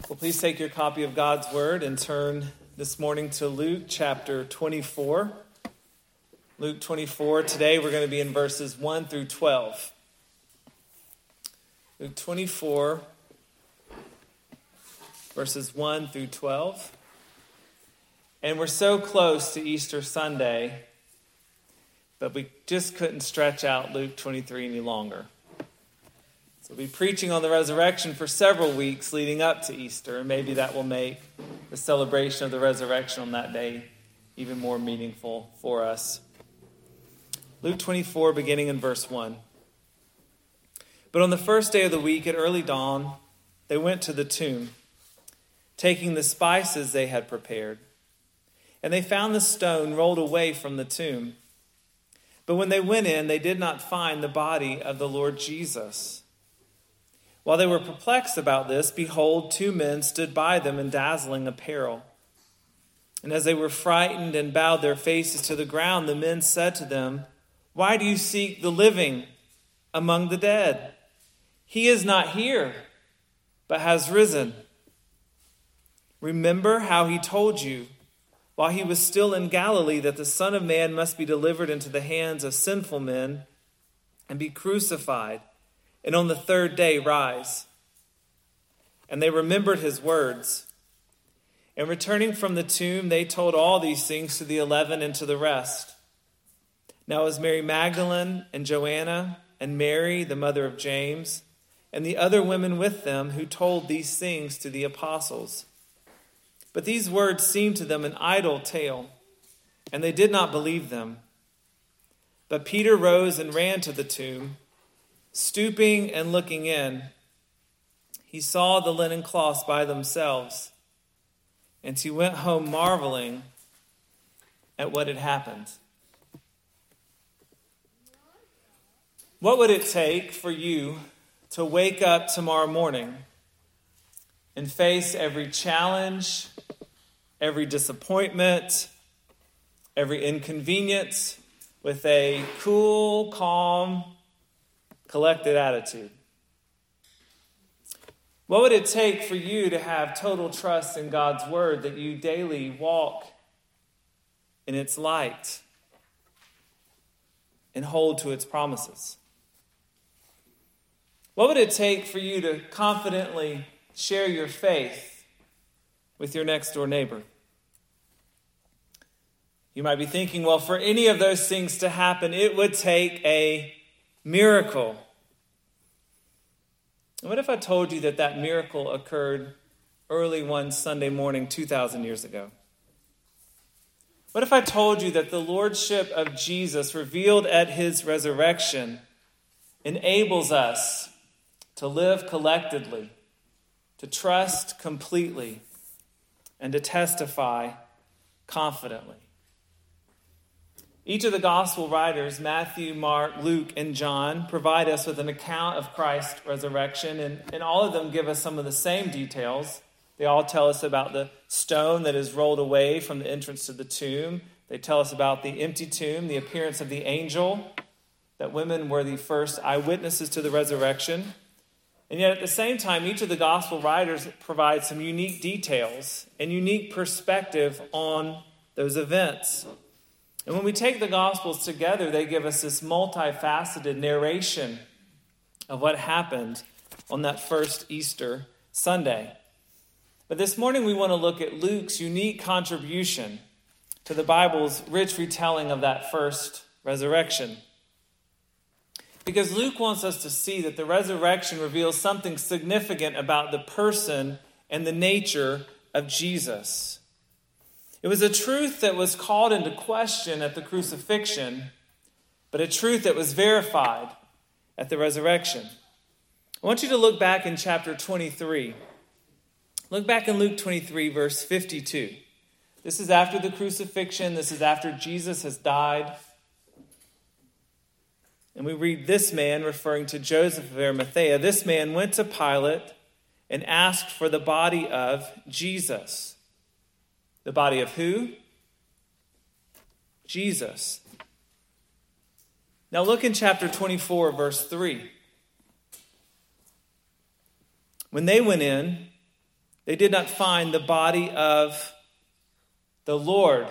Well, please take your copy of God's Word and turn this morning to Luke chapter 24. Luke 24. Today we're going to be in verses 1 through 12. Luke 24, verses 1 through 12. And we're so close to Easter Sunday, but we just couldn't stretch out Luke 23 any longer. So we'll be preaching on the resurrection for several weeks leading up to Easter, and maybe that will make the celebration of the resurrection on that day even more meaningful for us. Luke 24, beginning in verse 1. But on the first day of the week at early dawn, they went to the tomb, taking the spices they had prepared. And they found the stone rolled away from the tomb. But when they went in, they did not find the body of the Lord Jesus. While they were perplexed about this, behold, two men stood by them in dazzling apparel. And as they were frightened and bowed their faces to the ground, the men said to them, "Why do you seek the living among the dead? He is not here, but has risen. Remember how he told you, while he was still in Galilee, that the Son of Man must be delivered into the hands of sinful men and be crucified, and on the third day rise." And they remembered his words. And returning from the tomb, they told all these things to the 11 and to the rest. Now it was Mary Magdalene and Joanna and Mary, the mother of James, and the other women with them who told these things to the apostles. But these words seemed to them an idle tale, and they did not believe them. But Peter rose and ran to the tomb. Stooping and looking in, he saw the linen cloths by themselves, and he went home marveling at what had happened. What would it take for you to wake up tomorrow morning and face every challenge, every disappointment, every inconvenience with a cool, calm, collected attitude? What would it take for you to have total trust in God's word, that you daily walk in its light and hold to its promises? What would it take for you to confidently share your faith with your next door neighbor? You might be thinking, well, for any of those things to happen, it would take a miracle. What if I told you that that miracle occurred early one Sunday morning 2,000 years ago? What if I told you that the lordship of Jesus revealed at his resurrection enables us to live collectedly, to trust completely, and to testify confidently? Each of the gospel writers, Matthew, Mark, Luke, and John, provide us with an account of Christ's resurrection, and all of them give us some of the same details. They all tell us about the stone that is rolled away from the entrance to the tomb. They tell us about the empty tomb, the appearance of the angel, that women were the first eyewitnesses to the resurrection. And yet at the same time, each of the gospel writers provide some unique details and unique perspective on those events. And when we take the Gospels together, they give us this multifaceted narration of what happened on that first Easter Sunday. But this morning we want to look at Luke's unique contribution to the Bible's rich retelling of that first resurrection. Because Luke wants us to see that the resurrection reveals something significant about the person and the nature of Jesus. It was a truth that was called into question at the crucifixion, but a truth that was verified at the resurrection. I want you to look back in chapter 23. Look back in Luke 23, verse 52. This is after the crucifixion. This is after Jesus has died. And we read, this man, referring to Joseph of Arimathea, this man went to Pilate and asked for the body of Jesus. The body of who? Jesus. Now look in chapter 24, verse 3. When they went in, they did not find the body of the Lord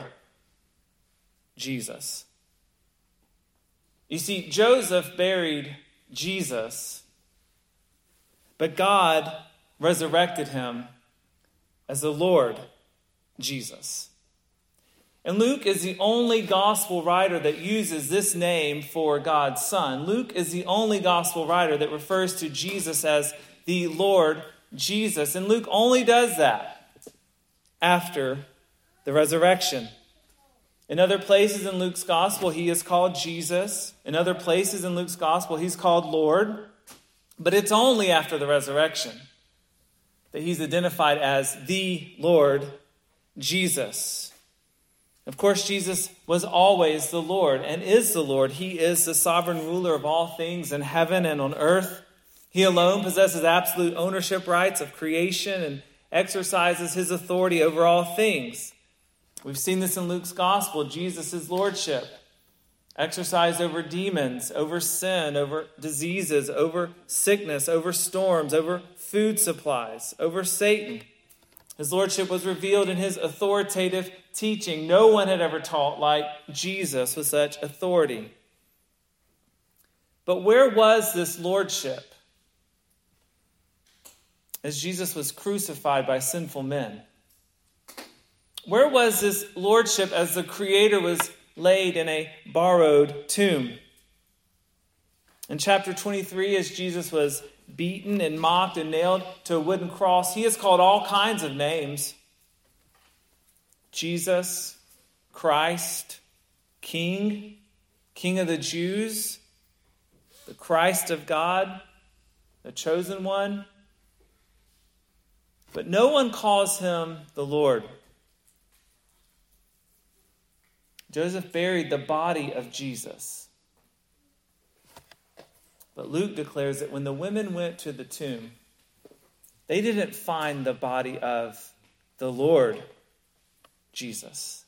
Jesus. You see, Joseph buried Jesus, but God resurrected him as the Lord Jesus. And Luke is the only gospel writer that uses this name for God's Son. Luke is the only gospel writer that refers to Jesus as the Lord Jesus. And Luke only does that after the resurrection. In other places in Luke's gospel, he is called Jesus. In other places in Luke's gospel, he's called Lord. But it's only after the resurrection that he's identified as the Lord Jesus. Of course, Jesus was always the Lord and is the Lord. He is the sovereign ruler of all things in heaven and on earth. He alone possesses absolute ownership rights of creation and exercises his authority over all things. We've seen this in Luke's gospel, Jesus' lordship, exercised over demons, over sin, over diseases, over sickness, over storms, over food supplies, over Satan. His lordship was revealed in his authoritative teaching. No one had ever taught like Jesus with such authority. But where was this lordship as Jesus was crucified by sinful men? Where was this lordship as the Creator was laid in a borrowed tomb? In chapter 23, as Jesus was beaten and mocked and nailed to a wooden cross, he is called all kinds of names. Jesus, Christ, King, King of the Jews, the Christ of God, the chosen one. But no one calls him the Lord. Joseph buried the body of Jesus. But Luke declares that when the women went to the tomb, they didn't find the body of the Lord Jesus.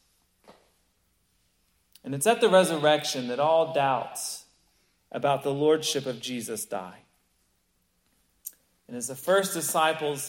And it's at the resurrection that all doubts about the lordship of Jesus die. And as the first disciples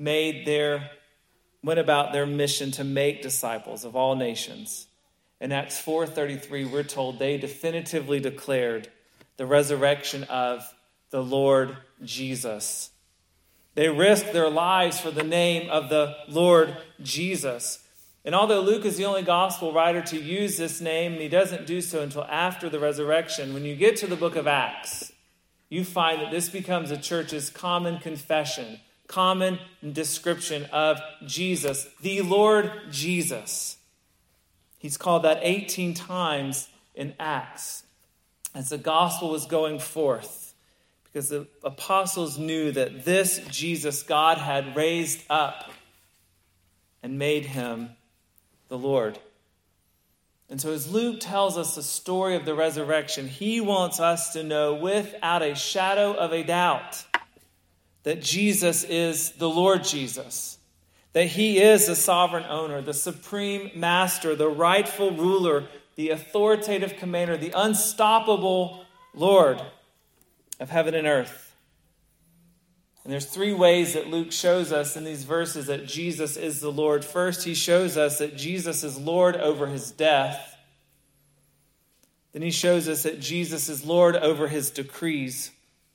went about their mission to make disciples of all nations, in Acts 4:33, we're told they definitively declared the resurrection of the Lord Jesus. They risked their lives for the name of the Lord Jesus. And although Luke is the only gospel writer to use this name, and he doesn't do so until after the resurrection, when you get to the book of Acts, you find that this becomes a church's common confession, common description of Jesus, the Lord Jesus. He's called that 18 times in Acts as the gospel was going forth, because the apostles knew that this Jesus God had raised up and made him the Lord. And so as Luke tells us the story of the resurrection, he wants us to know without a shadow of a doubt that Jesus is the Lord Jesus. That he is the sovereign owner, the supreme master, the rightful ruler, the authoritative commander, the unstoppable Lord of heaven and earth. And there's three ways that Luke shows us in these verses that Jesus is the Lord. First, he shows us that Jesus is Lord over his death. Then he shows us that Jesus is Lord over his decrees.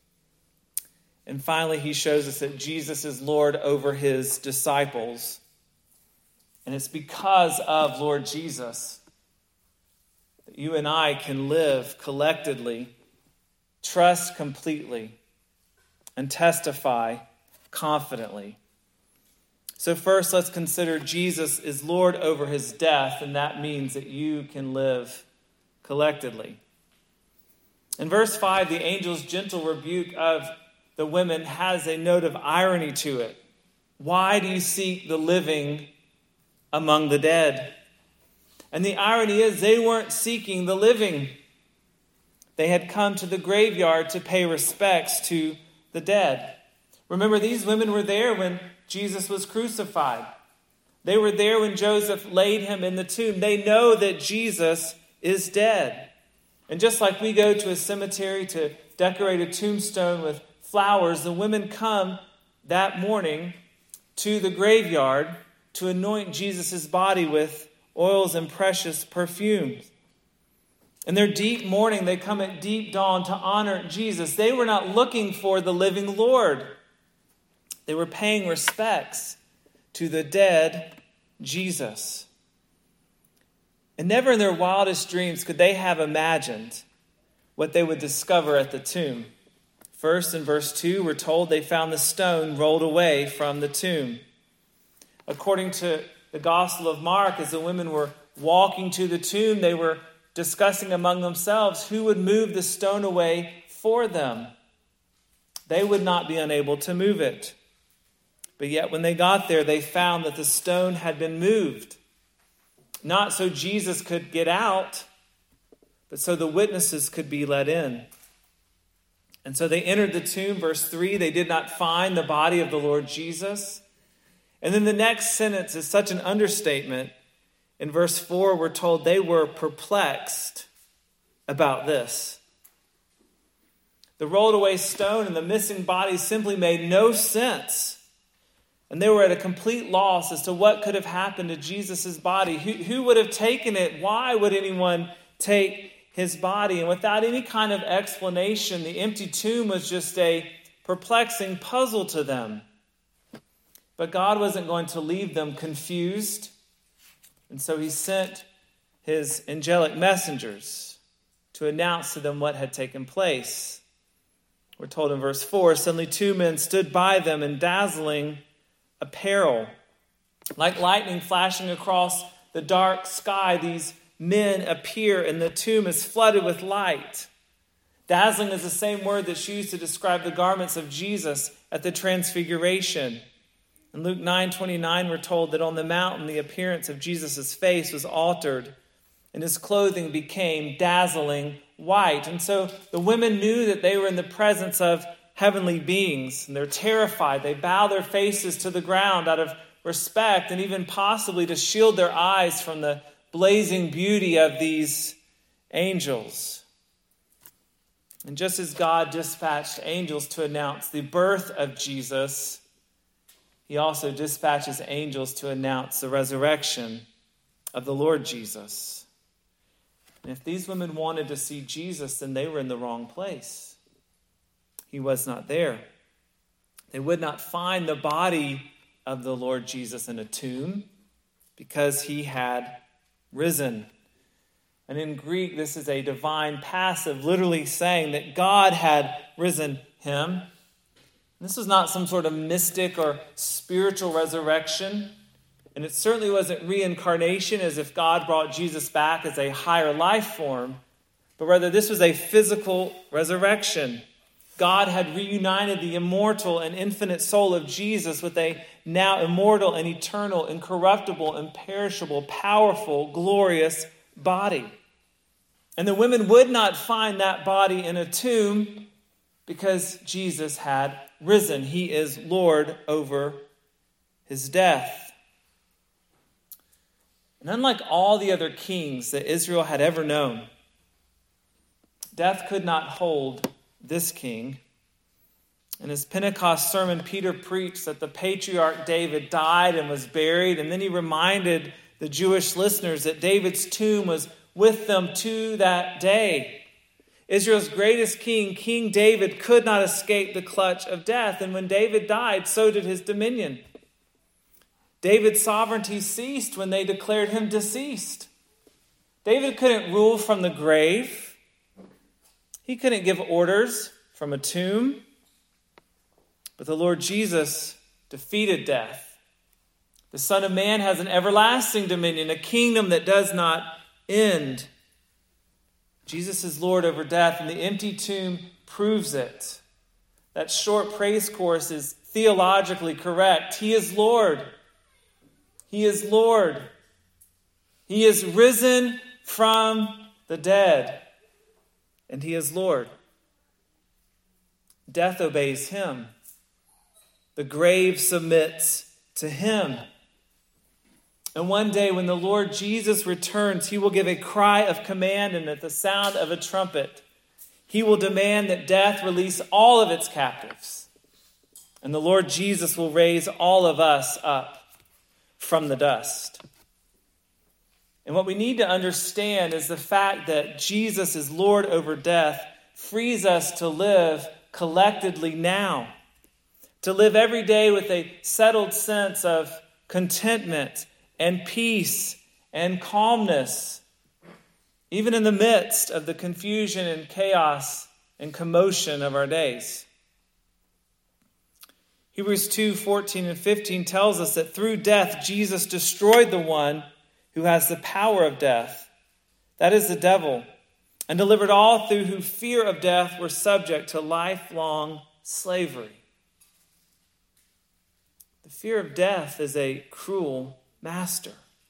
And finally, he shows us that Jesus is Lord over his disciples. And it's because of Lord Jesus that you and I can live collectively, trust completely, and testify confidently. So first, let's consider Jesus is Lord over his death, and that means that you can live collectively. In verse 5, the angel's gentle rebuke of the women has a note of irony to it. Why do you seek the living among the dead? And the irony is they weren't seeking the living. They had come to the graveyard to pay respects to the dead. Remember, these women were there when Jesus was crucified. They were there when Joseph laid him in the tomb. They know that Jesus is dead. And just like we go to a cemetery to decorate a tombstone with flowers, the women come that morning to the graveyard to anoint Jesus' body with oils and precious perfumes. In their deep mourning, they come at deep dawn to honor Jesus. They were not looking for the living Lord. They were paying respects to the dead Jesus. And never in their wildest dreams could they have imagined what they would discover at the tomb. First, in verse 2, we're told they found the stone rolled away from the tomb. According to the Gospel of Mark, as the women were walking to the tomb, they were discussing among themselves who would move the stone away for them. They would not be unable to move it. But yet when they got there, they found that the stone had been moved. Not so Jesus could get out, but so the witnesses could be let in. And so they entered the tomb, verse 3, they did not find the body of the Lord Jesus. And then the next sentence is such an understatement. In verse 4, we're told they were perplexed about this. The rolled away stone and the missing body simply made no sense. And they were at a complete loss as to what could have happened to Jesus' body. Who would have taken it? Why would anyone take his body? And without any kind of explanation, the empty tomb was just a perplexing puzzle to them. But God wasn't going to leave them confused. And so he sent his angelic messengers to announce to them what had taken place. We're told in verse 4, suddenly two men stood by them in dazzling apparel. Like lightning flashing across the dark sky, these men appear and the tomb is flooded with light. Dazzling is the same word that's used to describe the garments of Jesus at the Transfiguration. In Luke 9:29, we're told that on the mountain the appearance of Jesus' face was altered and his clothing became dazzling white. And so the women knew that they were in the presence of heavenly beings, and they're terrified. They bow their faces to the ground out of respect and even possibly to shield their eyes from the blazing beauty of these angels. And just as God dispatched angels to announce the birth of Jesus, he also dispatches angels to announce the resurrection of the Lord Jesus. And if these women wanted to see Jesus, then they were in the wrong place. He was not there. They would not find the body of the Lord Jesus in a tomb because he had risen. And in Greek, this is a divine passive, literally saying that God had risen him. This was not some sort of mystic or spiritual resurrection. And it certainly wasn't reincarnation as if God brought Jesus back as a higher life form. But rather, this was a physical resurrection. God had reunited the immortal and infinite soul of Jesus with a now immortal and eternal, incorruptible, imperishable, powerful, glorious body. And the women would not find that body in a tomb because Jesus had risen. He is Lord over his death. And unlike all the other kings that Israel had ever known, death could not hold this king. In his Pentecost sermon, Peter preached that the patriarch David died and was buried, and then he reminded the Jewish listeners that David's tomb was with them to that day. Israel's greatest king, King David, could not escape the clutch of death, and when David died, so did his dominion. David's sovereignty ceased when they declared him deceased. David couldn't rule from the grave. He couldn't give orders from a tomb. But the Lord Jesus defeated death. The Son of Man has an everlasting dominion, a kingdom that does not end. Jesus is Lord over death, and the empty tomb proves it. That short praise chorus is theologically correct. He is Lord. He is Lord. He is risen from the dead, and he is Lord. Death obeys him. The grave submits to him. And one day when the Lord Jesus returns, he will give a cry of command, and at the sound of a trumpet, he will demand that death release all of its captives. And the Lord Jesus will raise all of us up from the dust. And what we need to understand is the fact that Jesus is Lord over death frees us to live collectively now, to live every day with a settled sense of contentment and peace and calmness, even in the midst of the confusion and chaos and commotion of our days. Hebrews 2:14 and 15 tells us that through death, Jesus destroyed the one who has the power of death, that is the devil, and delivered all through who fear of death were subject to lifelong slavery. The fear of death is a cruel master.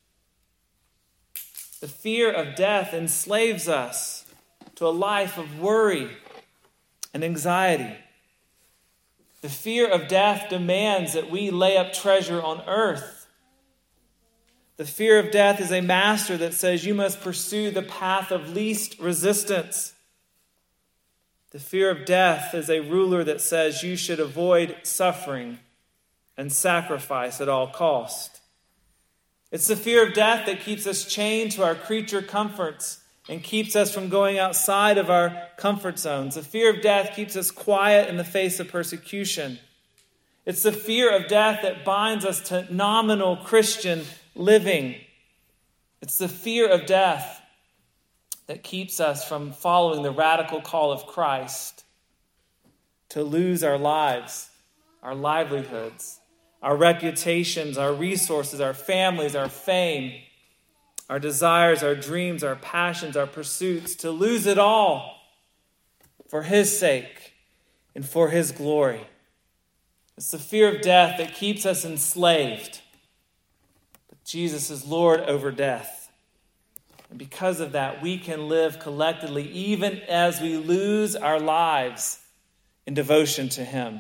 The fear of death enslaves us to a life of worry and anxiety. The fear of death demands that we lay up treasure on earth. The fear of death is a master that says you must pursue the path of least resistance. The fear of death is a ruler that says you should avoid suffering and sacrifice at all cost. It's the fear of death that keeps us chained to our creature comforts and keeps us from going outside of our comfort zones. The fear of death keeps us quiet in the face of persecution. It's the fear of death that binds us to nominal Christian living. It's the fear of death that keeps us from following the radical call of Christ to lose our lives, our livelihoods, our reputations, our resources, our families, our fame, our desires, our dreams, our passions, our pursuits, to lose it all for His sake and for His glory. It's the fear of death that keeps us enslaved. But Jesus is Lord over death. And because of that, we can live collectively even as we lose our lives in devotion to Him.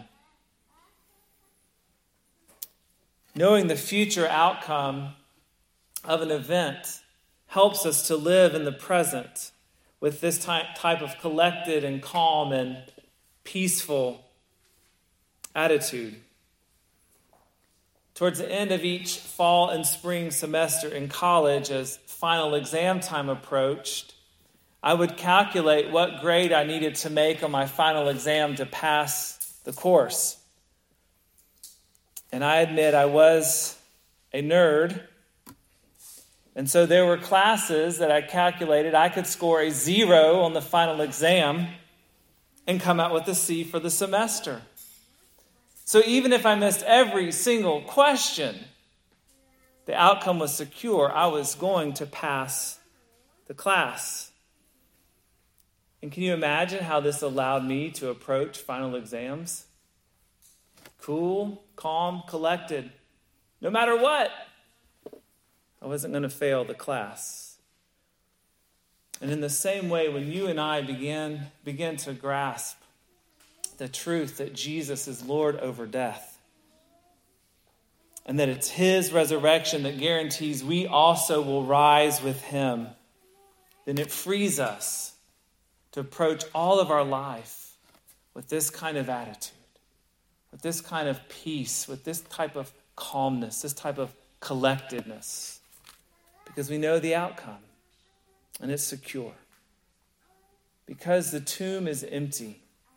Knowing the future outcome of an event helps us to live in the present with this type of collected and calm and peaceful attitude. Towards the end of each fall and spring semester in college, as final exam time approached, I would calculate what grade I needed to make on my final exam to pass the course. And I admit I was a nerd. And so there were classes that I calculated I could score a 0 on the final exam and come out with a C for the semester. So even if I missed every single question, the outcome was secure. I was going to pass the class. And can you imagine how this allowed me to approach final exams? Cool, calm, collected. No matter what, I wasn't going to fail the class. And in the same way, when you and I begin to grasp the truth that Jesus is Lord over death, and that it's His resurrection that guarantees we also will rise with Him, then it frees us to approach all of our life with this kind of attitude, with this kind of peace, with this type of calmness, this type of collectedness, because we know the outcome and it's secure. Because the tomb is empty.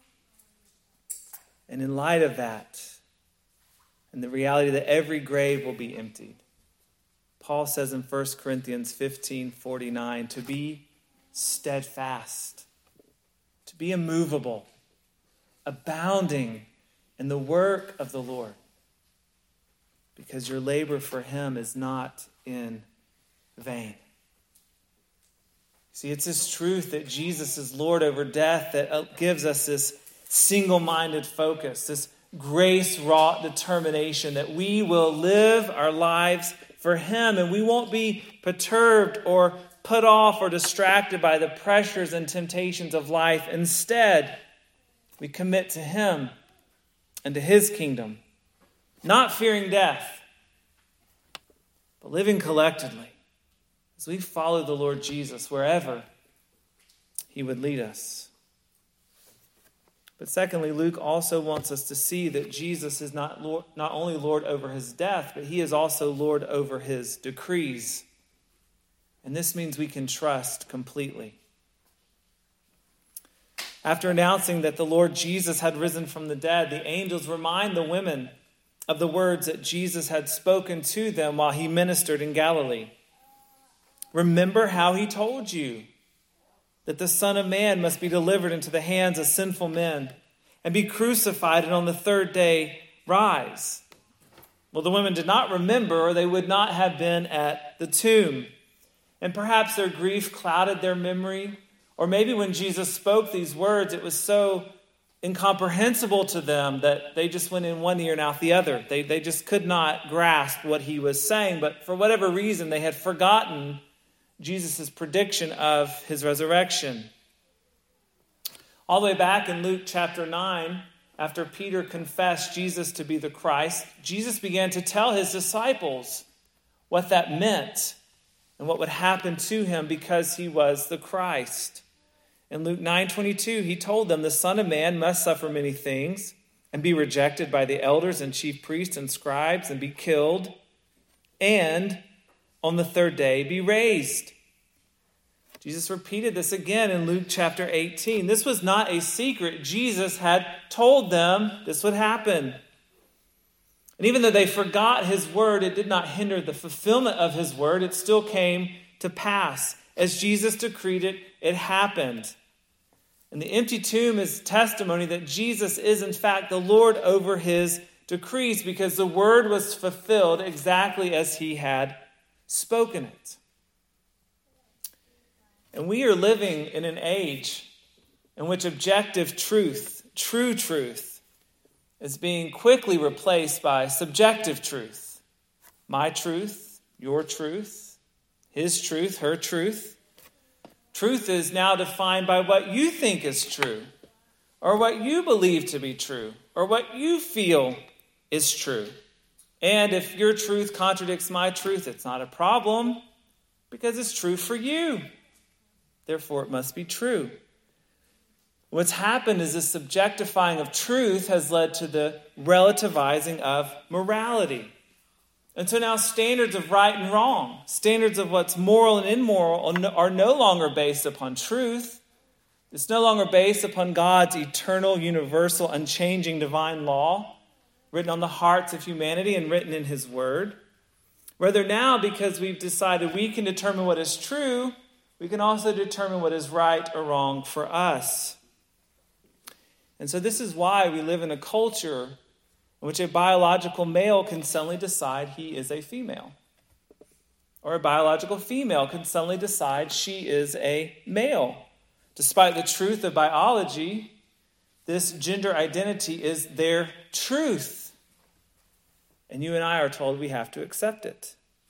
And in light of that, and the reality that every grave will be emptied, Paul says in 1 Corinthians 15:49, to be steadfast, to be immovable, abounding in the work of the Lord, because your labor for Him is not in vain. See, it's this truth that Jesus is Lord over death that gives us this single-minded focus, this grace-wrought determination that we will live our lives for Him, and we won't be perturbed or put off or distracted by the pressures and temptations of life. Instead, we commit to Him and to His kingdom, not fearing death, but living collectively as we follow the Lord Jesus wherever He would lead us. But secondly, Luke also wants us to see that Jesus is not only Lord over his death, but he is also Lord over his decrees. And this means we can trust completely. After announcing that the Lord Jesus had risen from the dead, the angels remind the women of the words that Jesus had spoken to them while he ministered in Galilee. Remember how he told you that the Son of Man must be delivered into the hands of sinful men and be crucified and on the third day rise. Well, the women did not remember, or they would not have been at the tomb. And perhaps their grief clouded their memory. Or maybe when Jesus spoke these words, it was so incomprehensible to them that they just went in one ear and out the other. They just could not grasp what he was saying. But for whatever reason, they had forgotten Jesus' prediction of his resurrection. All the way back in Luke chapter 9, after Peter confessed Jesus to be the Christ, Jesus began to tell his disciples what that meant and what would happen to him because he was the Christ. In Luke 9:22, he told them, the Son of Man must suffer many things and be rejected by the elders and chief priests and scribes and be killed, and on the third day be raised. Jesus repeated this again in Luke chapter 18. This was not a secret. Jesus had told them this would happen. And even though they forgot his word, it did not hinder the fulfillment of his word. It still came to pass. As Jesus decreed it, it happened. And the empty tomb is testimony that Jesus is in fact the Lord over his decrees, because the word was fulfilled exactly as he had spoken it. And we are living in an age in which objective truth, true truth, is being quickly replaced by subjective truth. My truth, your truth, his truth, her truth. Truth is now defined by what you think is true, or what you believe to be true, or what you feel is true. And if your truth contradicts my truth, it's not a problem, because it's true for you. Therefore, it must be true. What's happened is this subjectifying of truth has led to the relativizing of morality. And so now standards of right and wrong, standards of what's moral and immoral are no longer based upon truth. It's no longer based upon God's eternal, universal, unchanging divine law, written on the hearts of humanity and written in his word. Rather now, because we've decided we can determine what is true, we can also determine what is right or wrong for us. And so this is why we live in a culture in which a biological male can suddenly decide he is a female. Or a biological female can suddenly decide she is a male. Despite the truth of biology, this gender identity is their truth. And you and I are told we have to accept it.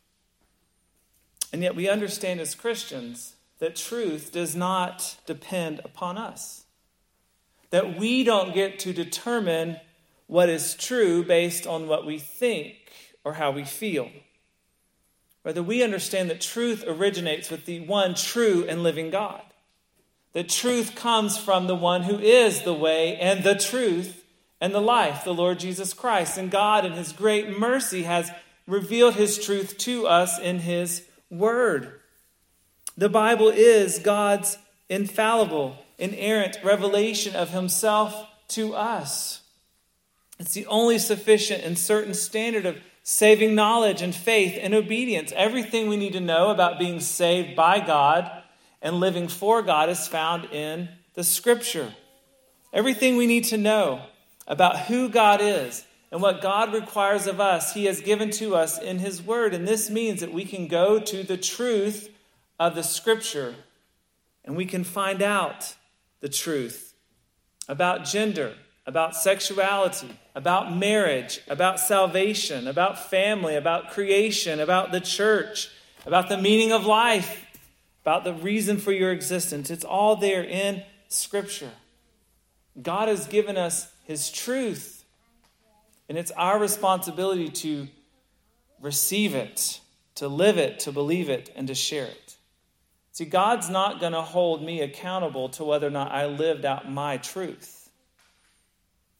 And yet we understand as Christians that truth does not depend upon us. That we don't get to determine what is true based on what we think or how we feel. Rather, we understand that truth originates with the one true and living God. That truth comes from the one who is the way and the truth and the life, the Lord Jesus Christ. And God, in his great mercy, has revealed his truth to us in his word. The Bible is God's infallible, inerrant revelation of himself to us. It's the only sufficient and certain standard of saving knowledge and faith and obedience. Everything we need to know about being saved by God and living for God is found in the Scripture. Everything we need to know about who God is and what God requires of us, he has given to us in his word. And this means that we can go to the truth of the Scripture and we can find out the truth about gender, about sexuality, about marriage, about salvation, about family, about creation, about the church, about the meaning of life, about the reason for your existence. It's all there in Scripture. God has given us his truth, and it's our responsibility to receive it, to live it, to believe it, and to share it. See, God's not going to hold me accountable to whether or not I lived out my truth.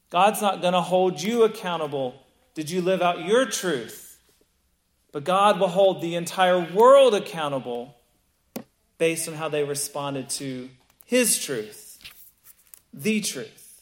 God's not going to hold you accountable. Did you live out your truth? But God will hold the entire world accountable based on how they responded to his truth, the truth.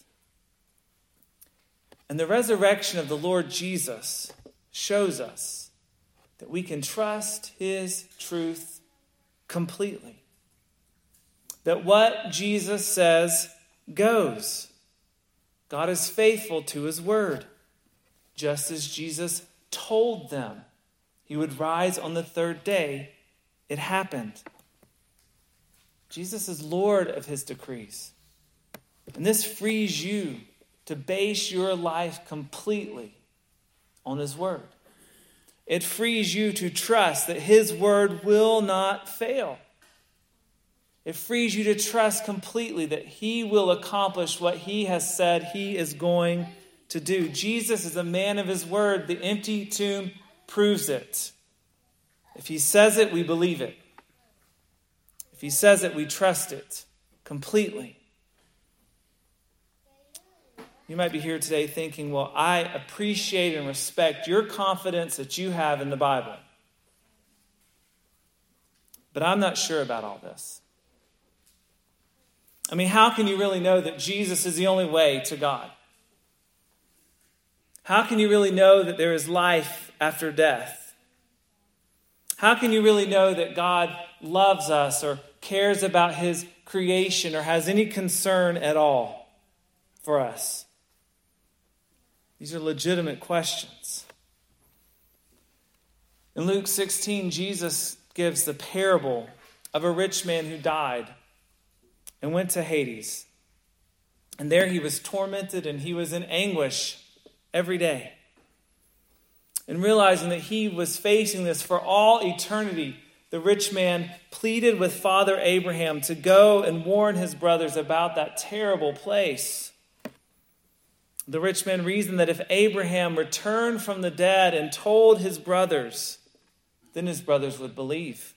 And the resurrection of the Lord Jesus shows us that we can trust his truth completely. That what Jesus says goes. God is faithful to his word. Just as Jesus told them he would rise on the third day, it happened. Jesus is Lord of his decrees. And this frees you to base your life completely on his word. It frees you to trust that his word will not fail. It frees you to trust completely that he will accomplish what he has said he is going to do. Jesus is a man of his word. The empty tomb proves it. If he says it, we believe it. If he says it, we trust it completely. You might be here today thinking, well, I appreciate and respect your confidence that you have in the Bible. But I'm not sure about all this. I mean, how can you really know that Jesus is the only way to God? How can you really know that there is life after death? How can you really know that God loves us or cares about his creation or has any concern at all for us? These are legitimate questions. In Luke 16, Jesus gives the parable of a rich man who died and went to Hades. And there he was tormented and he was in anguish every day. And realizing that he was facing this for all eternity, the rich man pleaded with Father Abraham to go and warn his brothers about that terrible place. The rich man reasoned that if Abraham returned from the dead and told his brothers, then his brothers would believe.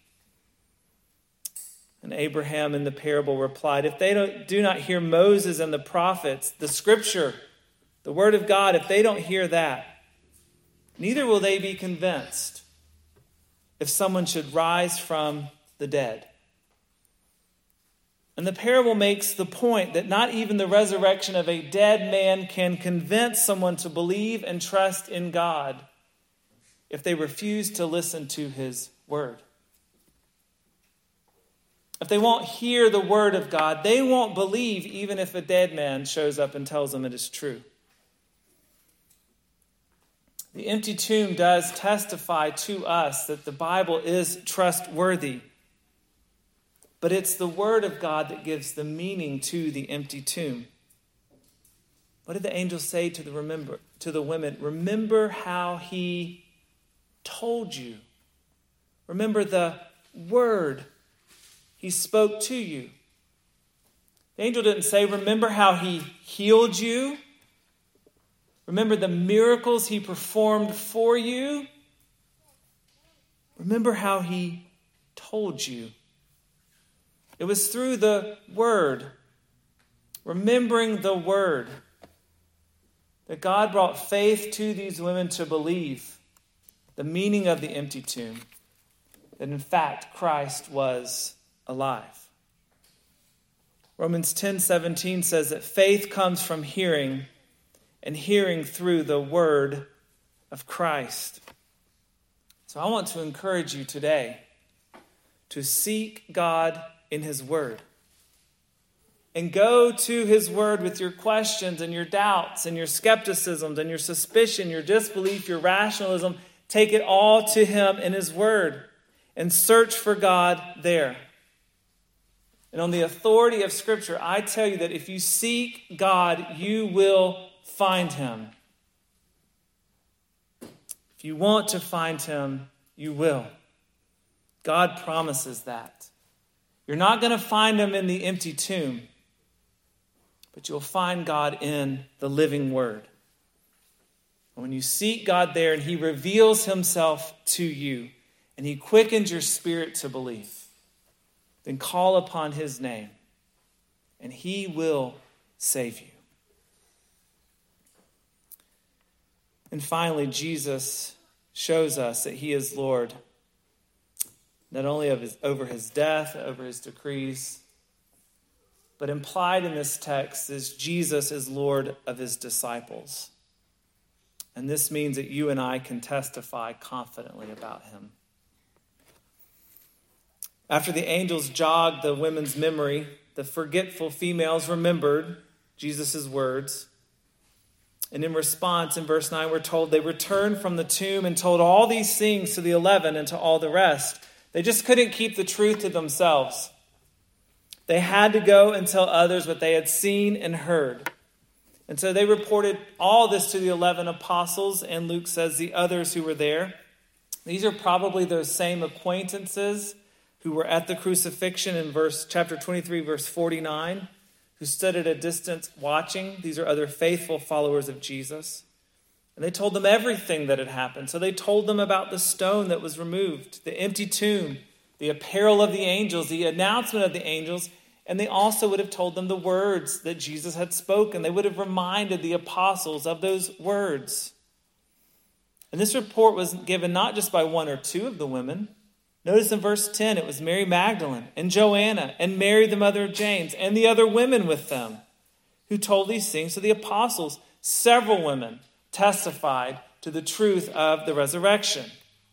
And Abraham in the parable replied, if they do not hear Moses and the prophets, the scripture, the word of God, if they don't hear that, neither will they be convinced if someone should rise from the dead. And the parable makes the point that not even the resurrection of a dead man can convince someone to believe and trust in God if they refuse to listen to his word. If they won't hear the word of God, they won't believe even if a dead man shows up and tells them it is true. The empty tomb does testify to us that the Bible is trustworthy. But it's the word of God that gives the meaning to the empty tomb. What did the angel say to the women? Remember how he told you. Remember the word he spoke to you. The angel didn't say, remember how he healed you. Remember the miracles he performed for you. Remember how he told you. It was through the word, remembering the word, that God brought faith to these women to believe the meaning of the empty tomb, that in fact Christ was alive. Romans 10:17 says that faith comes from hearing, and hearing through the word of Christ. So I want to encourage you today to seek God in his word. And go to his word with your questions and your doubts and your skepticisms and your suspicion, your disbelief, your rationalism. Take it all to him in his word and search for God there. And on the authority of Scripture, I tell you that if you seek God, you will find him. If you want to find him, you will. God promises that. You're not going to find him in the empty tomb, but you'll find God in the living word. And when you seek God there and he reveals himself to you and he quickens your spirit to believe, then call upon his name and he will save you. And finally, Jesus shows us that he is Lord, not only over his death, over his decrees, but implied in this text is Jesus is Lord of his disciples. And this means that you and I can testify confidently about him. After the angels jogged the women's memory, the forgetful females remembered Jesus' words. And in response, in verse 9, we're told they returned from the tomb and told all these things to the 11 and to all the rest. They just couldn't keep the truth to themselves. They had to go and tell others what they had seen and heard. And so they reported all this to the 11 apostles, and Luke says the others who were there. These are probably those same acquaintances who were at the crucifixion in chapter 23, verse 49, who stood at a distance watching. These are other faithful followers of Jesus. And they told them everything that had happened. So they told them about the stone that was removed, the empty tomb, the apparel of the angels, the announcement of the angels. And they also would have told them the words that Jesus had spoken. They would have reminded the apostles of those words. And this report was given not just by one or two of the women. Notice in verse 10, it was Mary Magdalene and Joanna and Mary, the mother of James, and the other women with them who told these things to the apostles. Several women testified to the truth of the resurrection.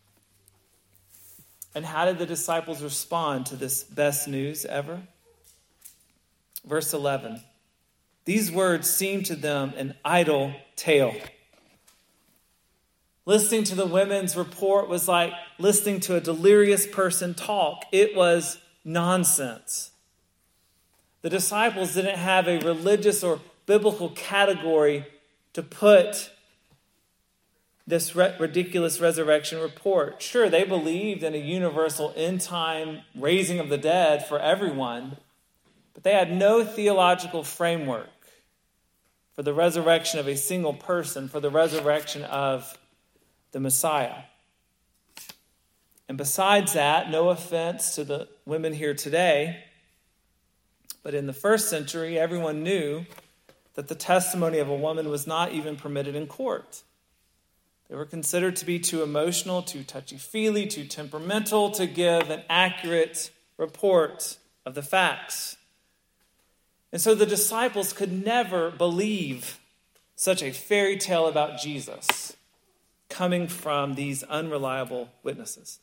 And how did the disciples respond to this best news ever? Verse 11, these words seemed to them an idle tale. Listening to the women's report was like listening to a delirious person talk. It was nonsense. The disciples didn't have a religious or biblical category to put this ridiculous resurrection report. Sure, they believed in a universal end-time raising of the dead for everyone, but they had no theological framework for the resurrection of a single person, for the resurrection of the Messiah. And besides that, no offense to the women here today, but in the first century, everyone knew that the testimony of a woman was not even permitted in court. They were considered to be too emotional, too touchy-feely, too temperamental to give an accurate report of the facts. And so the disciples could never believe such a fairy tale about Jesus coming from these unreliable witnesses.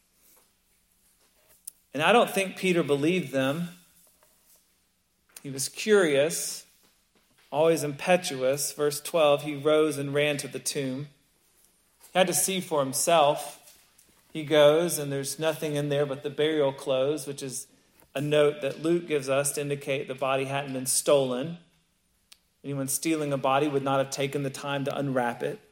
And I don't think Peter believed them. He was curious, always impetuous. Verse 12, he rose and ran to the tomb. He had to see for himself. He goes, and there's nothing in there but the burial clothes, which is a note that Luke gives us to indicate the body hadn't been stolen. Anyone stealing a body would not have taken the time to unwrap it.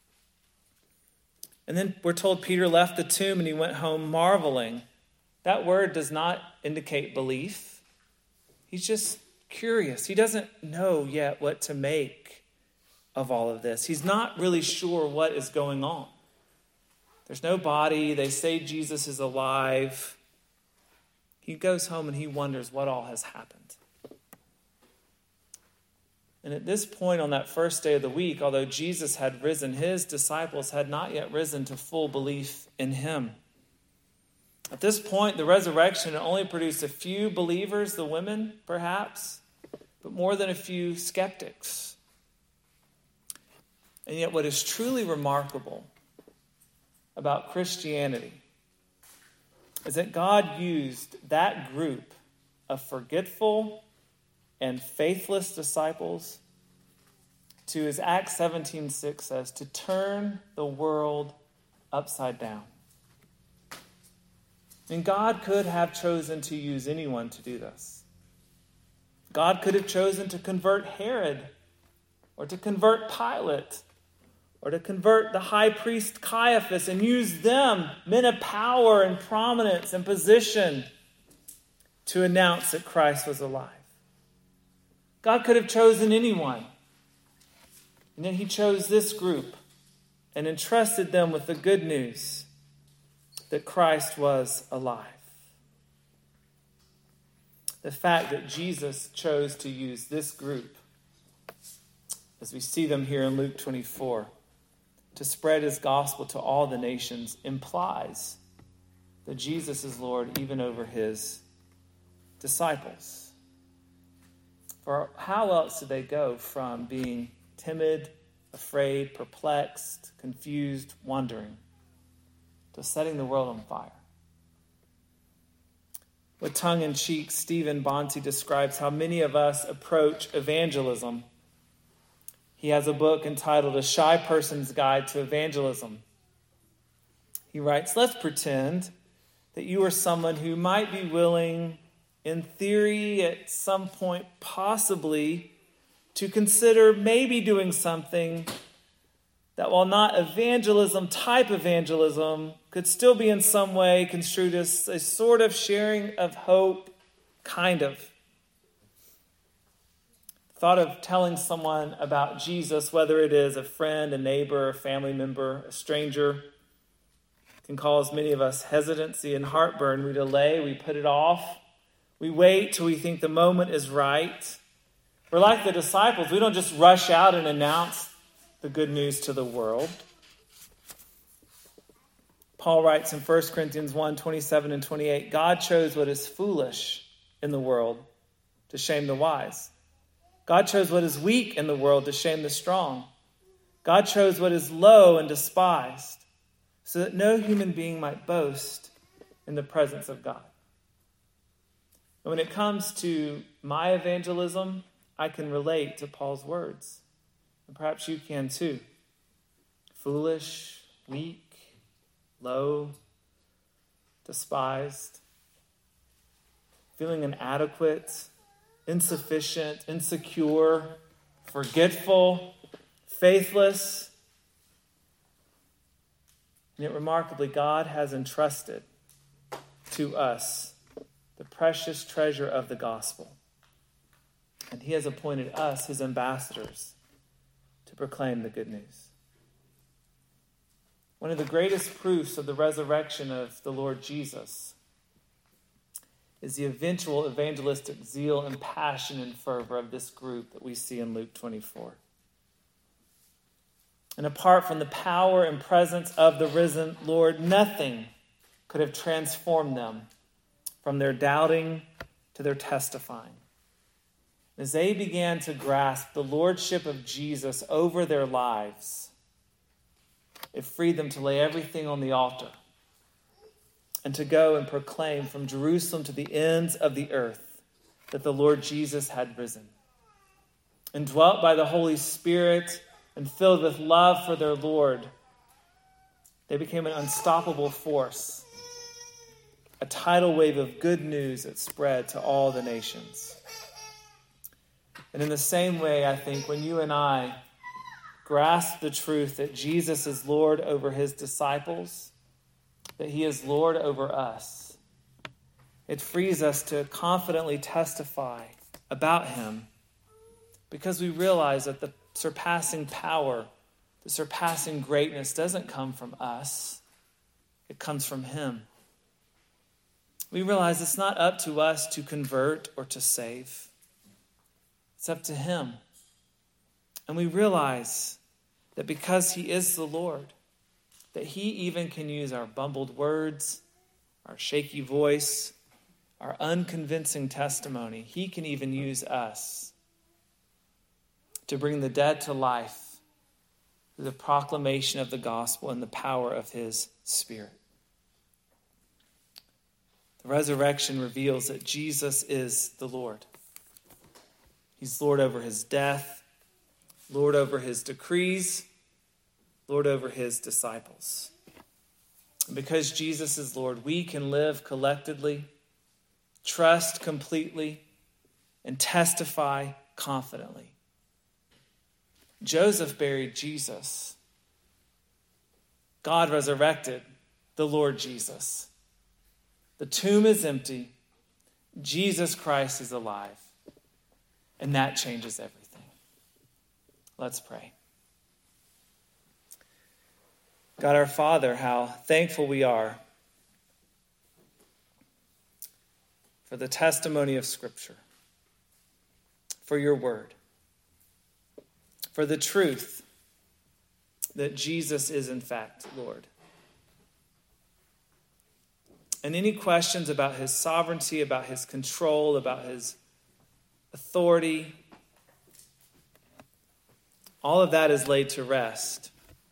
And then we're told Peter left the tomb and he went home marveling. That word does not indicate belief. He's just curious. He doesn't know yet what to make of all of this. He's not really sure what is going on. There's no body. They say Jesus is alive. He goes home and he wonders what all has happened. And at this point on that first day of the week, although Jesus had risen, his disciples had not yet risen to full belief in him. At this point, the resurrection had only produced a few believers, the women perhaps, but more than a few skeptics. And yet what is truly remarkable about Christianity is that God used that group of forgetful and faithless disciples to, as Acts 17:6 says, to turn the world upside down. And God could have chosen to use anyone to do this. God could have chosen to convert Herod, or to convert Pilate, or to convert the high priest Caiaphas and use them, men of power and prominence and position, to announce that Christ was alive. God could have chosen anyone. And then he chose this group and entrusted them with the good news that Christ was alive. The fact that Jesus chose to use this group, as we see them here in Luke 24, to spread his gospel to all the nations implies that Jesus is Lord even over his disciples. For how else did they go from being timid, afraid, perplexed, confused, wondering, to setting the world on fire? With tongue-in-cheek, Stephen Bonte describes how many of us approach evangelism. He has a book entitled A Shy Person's Guide to Evangelism. He writes, let's pretend that you are someone who might be willing, in theory, at some point, possibly, to consider maybe doing something that, while not type evangelism, could still be in some way construed as a sort of sharing of hope, kind of. Thought of telling someone about Jesus, whether it is a friend, a neighbor, a family member, a stranger, can cause many of us hesitancy and heartburn. We delay, we put it off, we wait till we think the moment is right. We're like the disciples. We don't just rush out and announce the good news to the world. Paul writes in 1 Corinthians 1, 27 and 28, God chose what is foolish in the world to shame the wise. God chose what is weak in the world to shame the strong. God chose what is low and despised, so that no human being might boast in the presence of God. And when it comes to my evangelism, I can relate to Paul's words. And perhaps you can too. Foolish, weak, low, despised, feeling inadequate, insufficient, insecure, forgetful, faithless. And yet remarkably, God has entrusted to us the precious treasure of the gospel. And he has appointed us his ambassadors to proclaim the good news. One of the greatest proofs of the resurrection of the Lord Jesus is the eventual evangelistic zeal and passion and fervor of this group that we see in Luke 24. And apart from the power and presence of the risen Lord, nothing could have transformed them from their doubting to their testifying. As they began to grasp the lordship of Jesus over their lives, it freed them to lay everything on the altar and to go and proclaim from Jerusalem to the ends of the earth that the Lord Jesus had risen. And dwelt by the Holy Spirit and filled with love for their Lord, they became an unstoppable force, a tidal wave of good news that spread to all the nations. And in the same way, I think, when you and I grasp the truth that Jesus is Lord over his disciples, that he is Lord over us, it frees us to confidently testify about him because we realize that the surpassing power, the surpassing greatness doesn't come from us. It comes from him. We realize it's not up to us to convert or to save. It's up to him. And we realize that because he is the Lord, that he even can use our bumbled words, our shaky voice, our unconvincing testimony. He can even use us to bring the dead to life through the proclamation of the gospel and the power of his Spirit. The resurrection reveals that Jesus is the Lord. He's Lord over his death, Lord over his decrees, Lord over his disciples. And because Jesus is Lord, we can live collectedly, trust completely, and testify confidently. Joseph buried Jesus. God resurrected the Lord Jesus. The tomb is empty. Jesus Christ is alive. And that changes everything. Let's pray. God our Father, how thankful we are for the testimony of Scripture, for your word, for the truth that Jesus is in fact Lord. And any questions about his sovereignty, about his control, about his authority, all of that is laid to rest.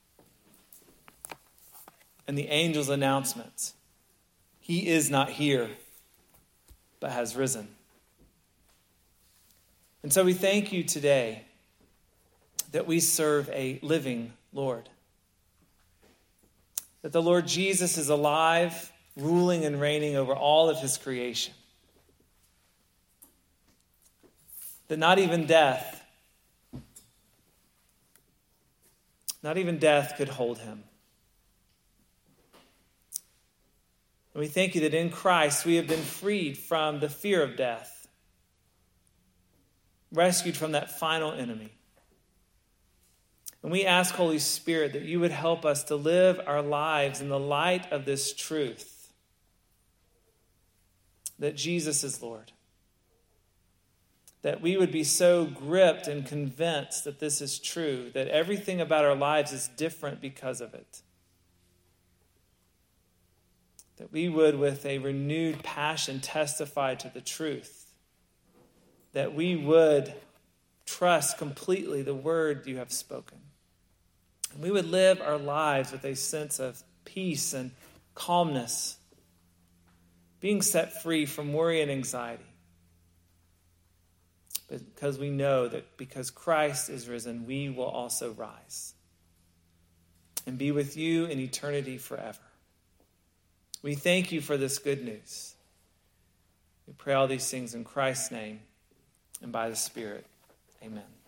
And the angel's announcement, he is not here, but has risen. And so we thank you today that we serve a living Lord. That the Lord Jesus is alive, ruling and reigning over all of his creation. That not even death could hold him. And we thank you that in Christ we have been freed from the fear of death, rescued from that final enemy. And we ask, Holy Spirit, that you would help us to live our lives in the light of this truth, that Jesus is Lord. That we would be so gripped and convinced that this is true, that everything about our lives is different because of it. That we would, with a renewed passion, testify to the truth. That we would trust completely the word you have spoken. And we would live our lives with a sense of peace and calmness, being set free from worry and anxiety. Because we know that because Christ is risen, we will also rise and be with you in eternity forever. We thank you for this good news. We pray all these things in Christ's name and by the Spirit. Amen.